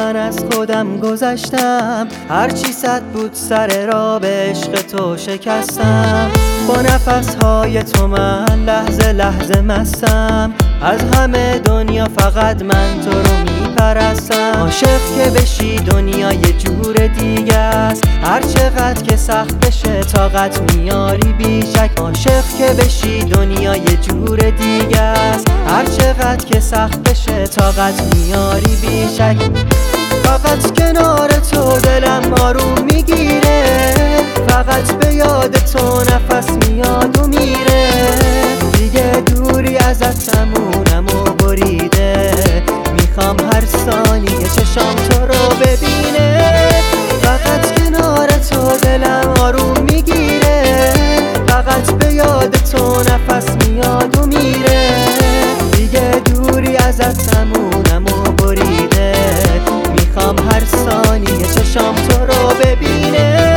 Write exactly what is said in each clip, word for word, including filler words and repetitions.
من از خودم گذشتم، هرچی صد بود سر راه به عشق تو شکستم. با نفسهای تو من لحظه لحظه مستم، از همه دنیا فقط من تو رو میپرستم. عاشق که بشی دنیا یه جور دیگه است، هر چقدر که سخت بشه طاقت میاری بیشک. عاشق که بشی دنیا یه جور دیگه است، هر چقدر که سخت بشه طاقت میاری بیشک. فقط کنار تو دلم آروم میگیره، فقط به یاد تو نفس میاد و میره. دیگه دوری ازت تمونم و بریده، میخوام هر ثانیه چشام تو رو ببینه. فقط کنار تو دلم آروم میگیره، فقط به یاد تو نفس میاد و میره. دیگه دوری ازت تمونم و بریده، میخوام هر ثانیه چشام تو رو ببینه.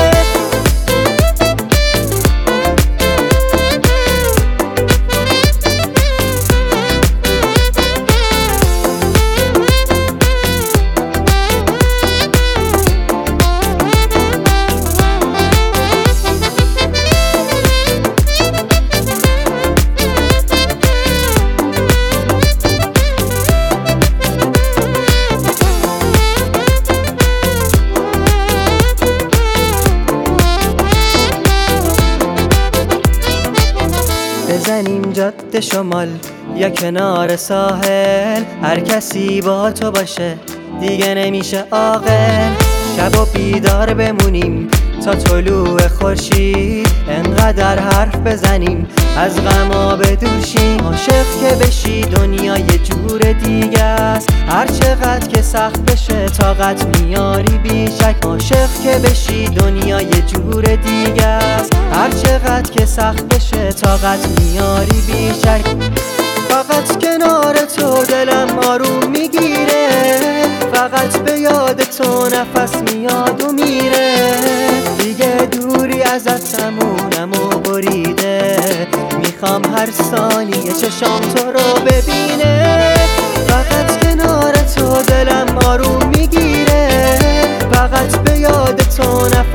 بزنیم جاده شمال یا کنار ساحل، هر کسی با تو باشه دیگه نمیشه عاقل. شب و بیدار بمونیم تا طلوع خورشید، انقدر حرف بزنیم از غما بدور شیم. عاشق که بشی دنیا یه جور دیگه است، هر چقدر که سخت بشه طاقت میاری بیشک. عاشق که بشی دنیا یه جور دیگه است، هر چقدر که سخت بشه طاقت میاری بیشک. فقط کنار تو دلم آروم میگیره، فقط به یاد تو نفس میاد و میره. دیگه دوری ازت تمونم و بریده، میخوام هر ثانیه چشام تو رو ببینه. فقط کنار تو دلم آروم میگیره، فقط به یاد تو نفس